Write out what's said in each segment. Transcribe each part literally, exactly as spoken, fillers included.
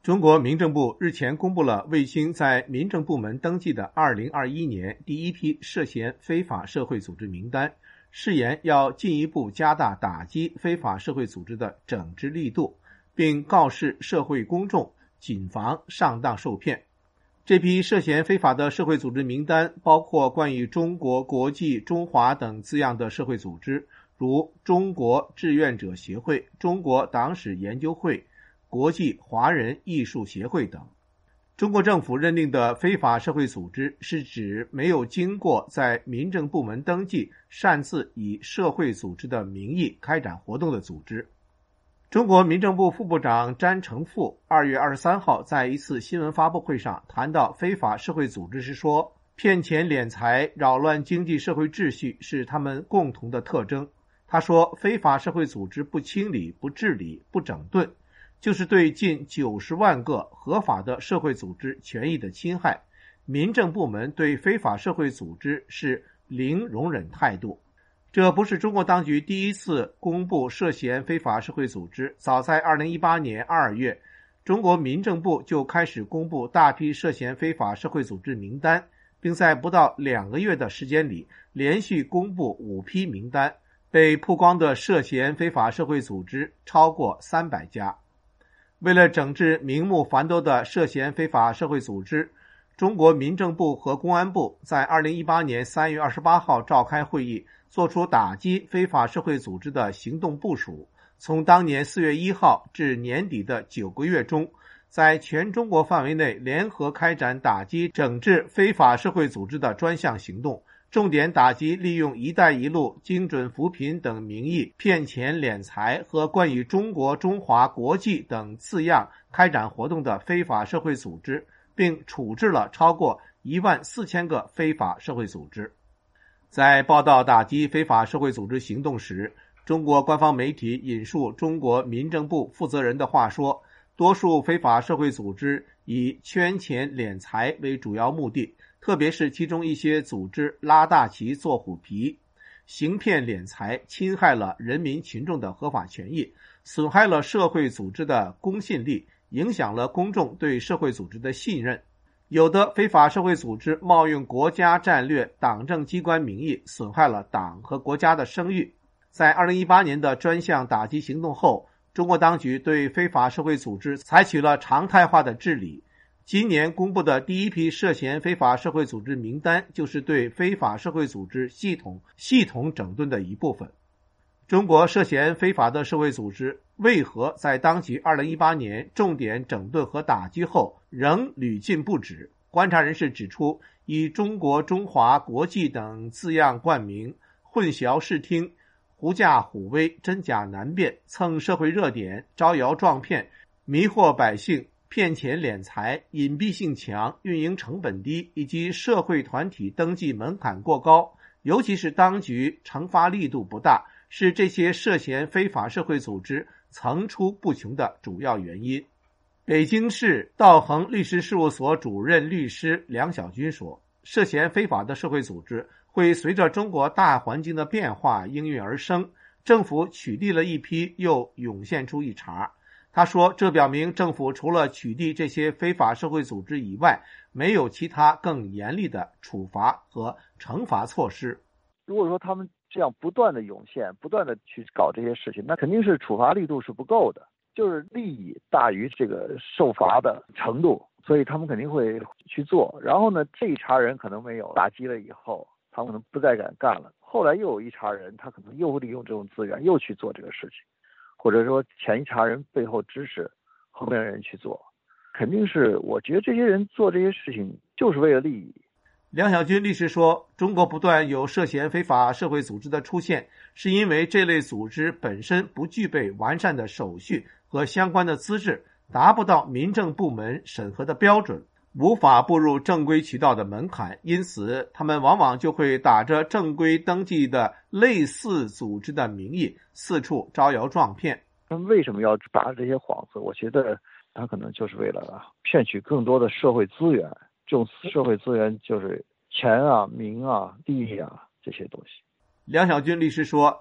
中国民政部日前公布了卫星在民政部门登记的二零二一年第一批涉嫌非法社会组织名单，誓言要进一步加大打击非法社会组织的整治力度，并告示社会公众谨防上当受骗。这批涉嫌非法的社会组织名单包括关于中国、国际、中华等字样的社会组织，如中国志愿者协会、中国党史研究会、国际华人艺术协会等。中国政府认定的非法社会组织是指没有经过在民政部门登记，擅自以社会组织的名义开展活动的组织。中国民政部副部长詹成富二月二十三号在一次新闻发布会上谈到非法社会组织时说，骗钱敛财、扰乱经济社会秩序是他们共同的特征。他说，非法社会组织不清理、不治理、不整顿，就是对近九十万个合法的社会组织权益的侵害。民政部门对非法社会组织是零容忍态度。这不是中国当局第一次公布涉嫌非法社会组织，早在二零一八年二月，中国民政部就开始公布大批涉嫌非法社会组织名单，并在不到两个月的时间里连续公布五批名单，被曝光的涉嫌非法社会组织超过三百家。为了整治名目繁多的涉嫌非法社会组织，中国民政部和公安部在二零一八年三月二十八号召开会议，作出打击非法社会组织的行动部署。从当年四月一号至年底的九个月中，在全中国范围内联合开展打击整治非法社会组织的专项行动，重点打击利用“一带一路”、精准扶贫等名义骗钱敛财和关于中国、中华、国际等字样开展活动的非法社会组织，并处置了超过一万四千个非法社会组织。在报道打击非法社会组织行动时，中国官方媒体引述中国民政部负责人的话说，多数非法社会组织以圈钱敛财为主要目的，特别是其中一些组织拉大旗做虎皮，行骗敛财，侵害了人民群众的合法权益，损害了社会组织的公信力，影响了公众对社会组织的信任。有的非法社会组织冒用国家战略、党政机关名义，损害了党和国家的声誉。在二零一八年的专项打击行动后，中国当局对非法社会组织采取了常态化的治理。今年公布的第一批涉嫌非法社会组织名单，就是对非法社会组织系统系统整顿的一部分。中国涉嫌非法的社会组织为何在当局二零一八年重点整顿和打击后仍屡禁不止？观察人士指出，以中国、中华、国际等字样冠名，混淆视听，狐假虎威，真假难辨，蹭社会热点，招摇撞骗，迷惑百姓，骗钱敛财，隐蔽性强，运营成本低，以及社会团体登记门槛过高，尤其是当局惩罚力度不大，是这些涉嫌非法社会组织层出不穷的主要原因。北京市道恒律师事务所主任律师梁晓军说，涉嫌非法的社会组织会随着中国大环境的变化应运而生，政府取缔了一批，又涌现出一茬。他说，这表明政府除了取缔这些非法社会组织以外，没有其他更严厉的处罚和惩罚措施。 如果说他们这样不断的涌现，不断的去搞这些事情，那肯定是处罚力度是不够的，就是利益大于这个受罚的程度，所以他们肯定会去做。然后呢，这一茬人可能没有打击了以后，他们可能不再敢干了。后来又有一茬人，他可能又利用这种资源又去做这个事情，或者说前一茬人背后支持后面的人去做，肯定是我觉得这些人做这些事情就是为了利益。 梁晓军律师说，中国不断有涉嫌非法社会组织的出现，是因为这类组织本身不具备完善的手续和相关的资质，达不到民政部门审核的标准，无法步入正规渠道的门槛，因此他们往往就会打着正规登记的类似组织的名义，四处招摇撞骗。 他们为什么要打这些幌子？我觉得他可能就是为了骗取更多的社会资源，这种社会资源就是钱啊、名啊、利啊这些东西。 梁晓军律师说，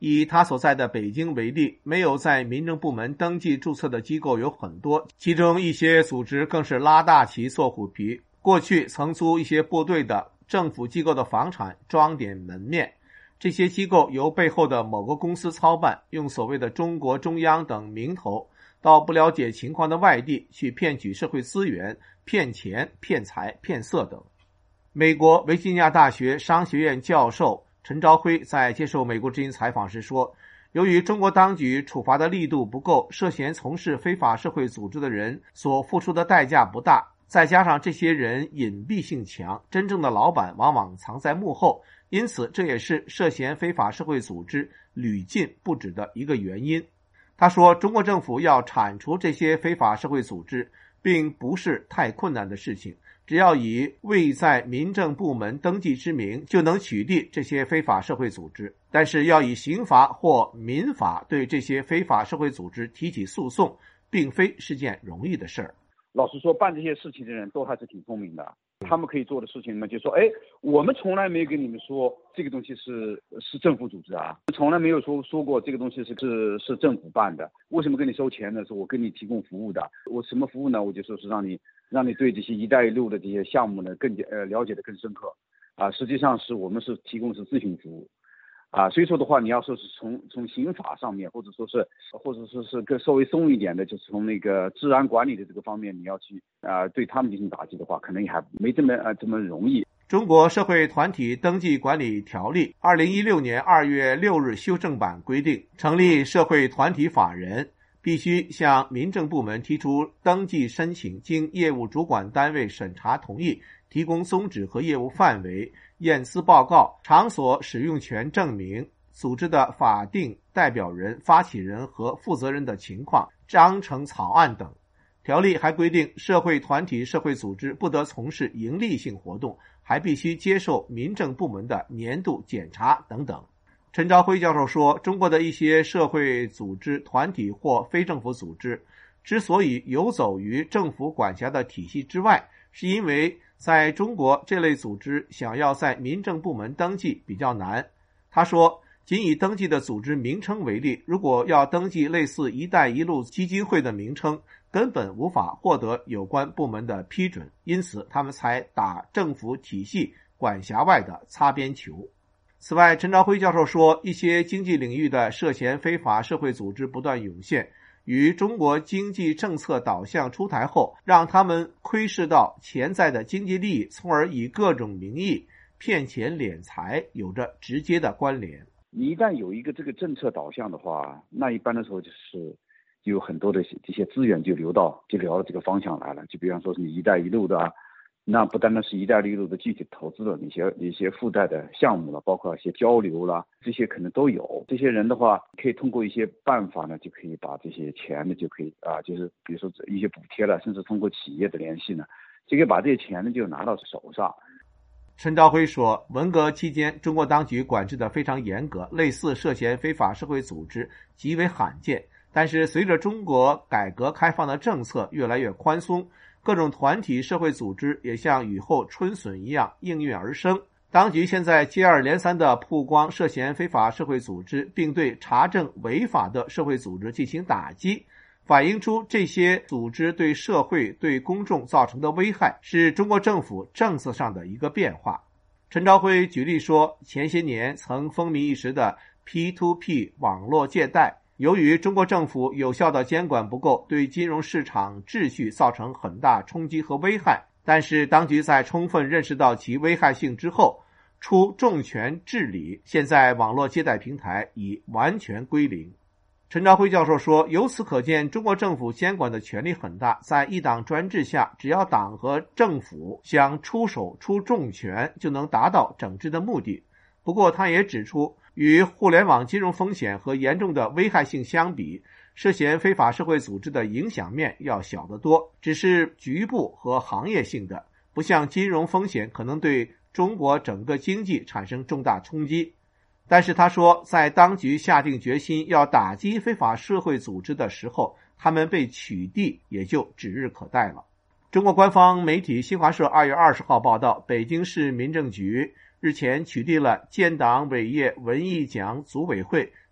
以他所在的北京为例，没有在民政部门登记注册的机构有很多，其中一些组织更是拉大旗做虎皮，过去曾租一些部队的政府机构的房产装点门面，这些机构由背后的某个公司操办，用所谓的中国中央等名头到不了解情况的外地去骗取社会资源、骗钱、骗财、骗色等。美国维吉尼亚大学商学院教授陈朝晖在接受美国之音采访时说，由于中国当局处罚的力度不够，涉嫌从事非法社会组织的人所付出的代价不大，再加上这些人隐蔽性强，真正的老板往往藏在幕后，因此这也是涉嫌非法社会组织屡禁不止的一个原因。他说，中国政府要铲除这些非法社会组织并不是太困难的事情，只要以未在民政部门登记之名就能取缔这些非法社会组织，但是要以刑罚或民法对这些非法社会组织提起诉讼，并非是件容易的事儿。 老实说，办这些事情的人都还是挺聪明的，他们可以做的事情呢，就说，哎，我们从来没有跟你们说这个东西是是政府组织啊，从来没有说说过这个东西是是是政府办的。为什么跟你收钱呢？是我跟你提供服务的。我什么服务呢？我就说是让你让你对这些“一带一路”的这些项目呢更呃了解的更深刻啊。实际上是我们是提供的是咨询服务。啊，所以说的话，你要说是从从刑法上面，或者说是或者说是更稍微松一点的，就是从那个治安管理的这个方面，你要去啊、呃、对他们进行打击的话，可能还没这么呃这么容易。 中国社会团体登记管理条例二零一六年二月六日修正版规定，成立社会团体法人必须向民政部门提出登记申请，经业务主管单位审查同意，提供宗旨和业务范围、验资报告、场所使用权证明、组织的法定代表人、发起人和负责人的情况、章程草案等。条例还规定，社会团体、社会组织不得从事盈利性活动，还必须接受民政部门的年度检查等等。陈朝晖教授说，中国的一些社会组织、团体或非政府组织之所以游走于政府管辖的体系之外，是因为在中国这类组织想要在民政部门登记比较难。他说，仅以登记的组织名称为例，如果要登记类似“一带一路”基金会的名称，根本无法获得有关部门的批准，因此他们才打政府体系管辖外的擦边球。此外，陈朝晖教授说，一些经济领域的涉嫌非法社会组织不断涌现，与中国经济政策导向出台后，让他们窥视到潜在的经济利益，从而以各种名义骗钱敛财，有着直接的关联。 你一旦有一个这个政策导向的话，那一般的时候就是有很多的这些资源就流到就流到这个方向来了。就比方说是你“一带一路”的啊，那不单单是“一带一路”的具体投资的那些一些附带的项目了，包括一些交流啦，这些可能都有。这些人的话，可以通过一些办法呢，就可以把这些钱呢，就可以啊，就是比如说一些补贴了，甚至通过企业的联系呢，就可以把这些钱呢就拿到手上。 陈朝晖说，文革期间中国当局管制的非常严格，类似涉嫌非法社会组织极为罕见，但是随着中国改革开放的政策越来越宽松，各种团体社会组织也像雨后春笋一样应运而生。当局现在接二连三地曝光涉嫌非法社会组织，并对查证违法的社会组织进行打击，反映出这些组织对社会、对公众造成的危害，是中国政府政策上的一个变化。陈朝晖举例说，前些年曾风靡一时的 P to P 网络借贷，由于中国政府有效的监管不够，对金融市场秩序造成很大冲击和危害，但是当局在充分认识到其危害性之后，出重拳治理，现在网络借贷平台已完全归零。陈朝晖教授说，由此可见，中国政府监管的权力很大，在一党专制下，只要党和政府想出手出重拳，就能达到整治的目的。不过他也指出，与互联网金融风险和严重的危害性相比，涉嫌非法社会组织的影响面要小得多，只是局部和行业性的，不像金融风险可能对中国整个经济产生重大冲击。但是他说，在当局下定决心要打击非法社会组织的时候，他们被取缔也就指日可待了。中国官方媒体新华社二月二十号报道，北京市民政局日前取缔了建党伟业文艺奖组委会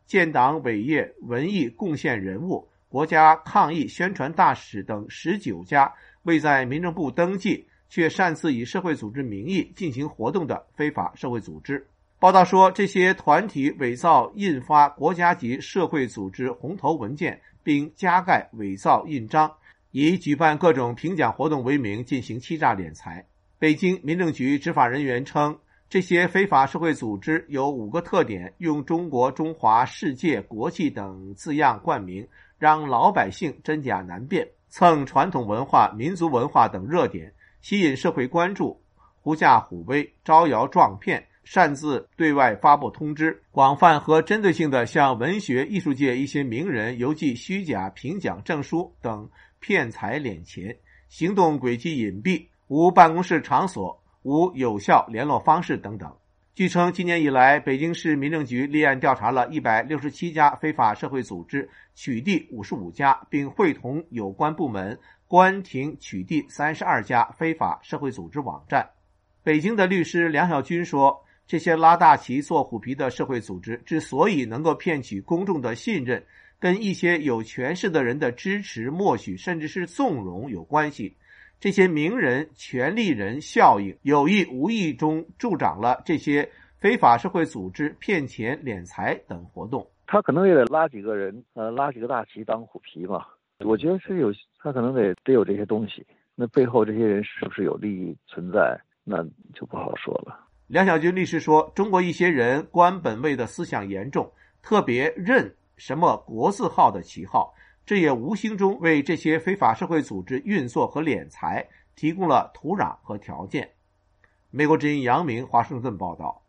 建党伟业文艺贡献人物、国家抗疫宣传大使等十九家未在民政部登记却擅自以社会组织名义进行活动的非法社会组织。报道说，这些团体伪造印发国家级社会组织红头文件，并加盖伪造印章，以举办各种评奖活动为名进行欺诈敛财。北京民政局执法人员称，这些非法社会组织有五个特点，用中国、中华、世界、国际等字样冠名，让老百姓真假难辨，蹭传统文化、民族文化等热点，吸引社会关注，狐假虎威、招摇撞骗，擅自对外发布通知，广泛和针对性地向文学艺术界一些名人邮寄虚假评奖证书等骗财敛钱，行动轨迹隐蔽，无办公室场所，无有效联络方式等等。据称，今年以来，北京市民政局立案调查了一百六十七家非法社会组织，取缔五十五家，并会同有关部门关停取缔三十二家非法社会组织网站。北京的律师梁晓军说，这些拉大旗做虎皮的社会组织之所以能够骗取公众的信任，跟一些有权势的人的支持、默许甚至是纵容有关系。这些名人、权力人效应有意无意中助长了这些非法社会组织骗钱、敛财等活动。 他可能也得拉几个人，呃，拉几个大旗当虎皮嘛。我觉得是有，他可能得得有这些东西。那背后这些人是不是有利益存在，那就不好说了。 梁晓军律师说，中国一些人官本位的思想严重，特别认什么国字号的旗号，这也无形中为这些非法社会组织运作和敛财提供了土壤和条件。美国之音杨明华盛顿报道。